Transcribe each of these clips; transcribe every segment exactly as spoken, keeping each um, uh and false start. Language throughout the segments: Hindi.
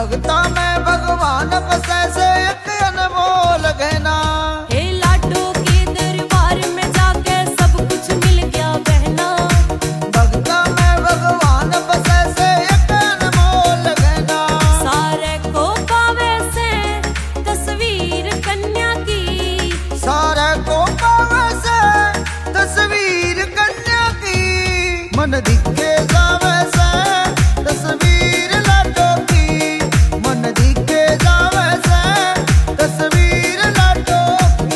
भगता में भगवान बसे से एक अनमोल गहना। हे लाडो के दरबार में जाके सब कुछ मिल गया बहना। भगता में भगवान बसे से एक अनमोल गहना। सारे को पावे से तस्वीर कन्या की। सारे को पावे से तस्वीर कन्या की। मन दिखे जावे से तस्वीर लाडो की। मन दिखे जावे से तस्वीर लाडो की।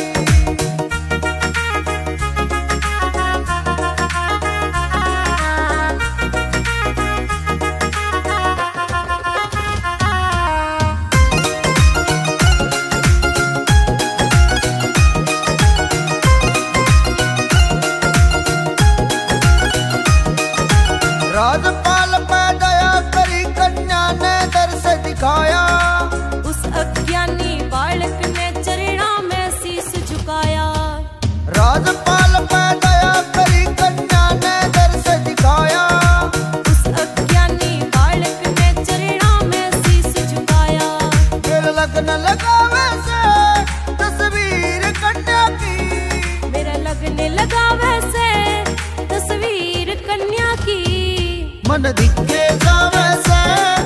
राजपाल पे दया करी कन्या ने दर्श दिखाया। उस अज्ञानी बालक ने चरणों में शीश झुकाया। राजपाल पे दया करी कन्या ने दर्श दिखाया। उस अज्ञानी बालक ने चरणों में शीश झुकाया। फिर लगन लगावे से तस्वीर कन्या की। मेरा लगने लगा वैसे तस्वीर कन्या की। मन दिखे जावे से